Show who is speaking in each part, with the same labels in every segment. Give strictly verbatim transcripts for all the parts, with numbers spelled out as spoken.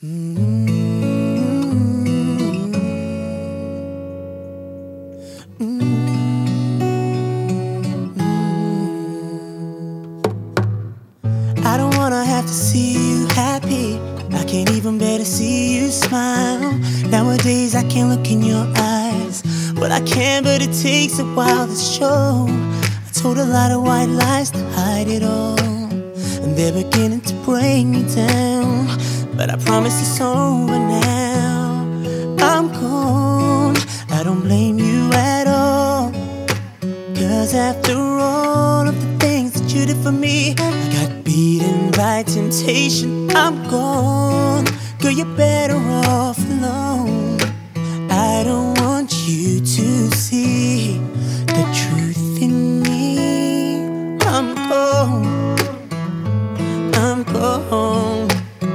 Speaker 1: Mm-hmm. I don't wanna have to see you happy. I can't even bear to see you smile. Nowadays I can't look in your eyes. Well, I can, but it takes a while to show. I told a lot of white lies to hide it all, and they're beginning to break me down. But I promise it's over now. I'm gone, I don't blame you at all. Cause after all of the things that you did for me, I got beaten by temptation. I'm gone, girl, you're better off alone. I don't want you to see the truth in me. I'm gone, I'm gone.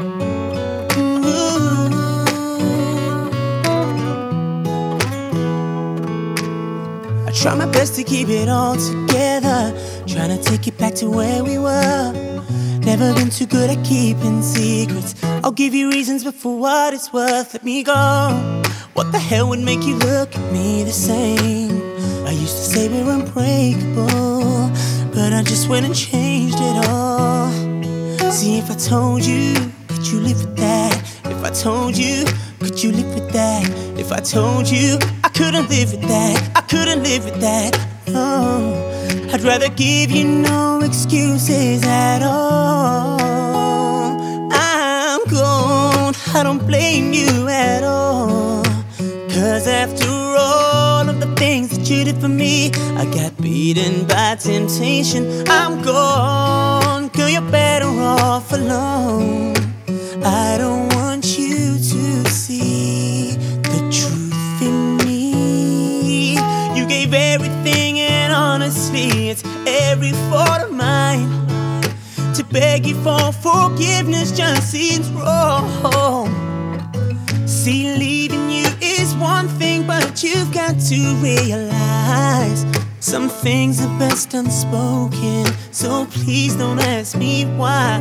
Speaker 1: I try my best to keep it all together, trying to take it back to where we were. Never been too good at keeping secrets. I'll give you reasons, but for what it's worth, let me go. What the hell would make you look at me the same? I used to say we're unbreakable, but I just went and changed it all. See, if I told you, could you live with that? If I told you, could you live with that? If I told you, I couldn't live with that. I couldn't live with that, no. I'd rather give you no excuses at all. I'm gone, I don't blame you at all. Cause after all of the things that you did for me, I got beaten by temptation. I'm gone, girl, you're better off alone. I don't want you to see the truth in me. You gave everything, and honestly, it's every fault of mine. To beg you for forgiveness just seems wrong. See, leaving you is one thing, but you've got to realize some things are best unspoken. So please don't ask me why.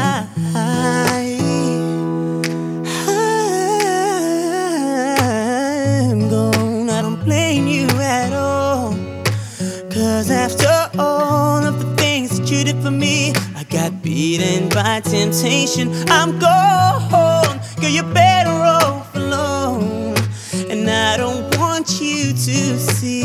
Speaker 1: I'm gone, I don't blame you at all. Cause after all of the things that you did for me, I got beaten by temptation. I'm gone, girl, you're better off alone. And I don't want you to see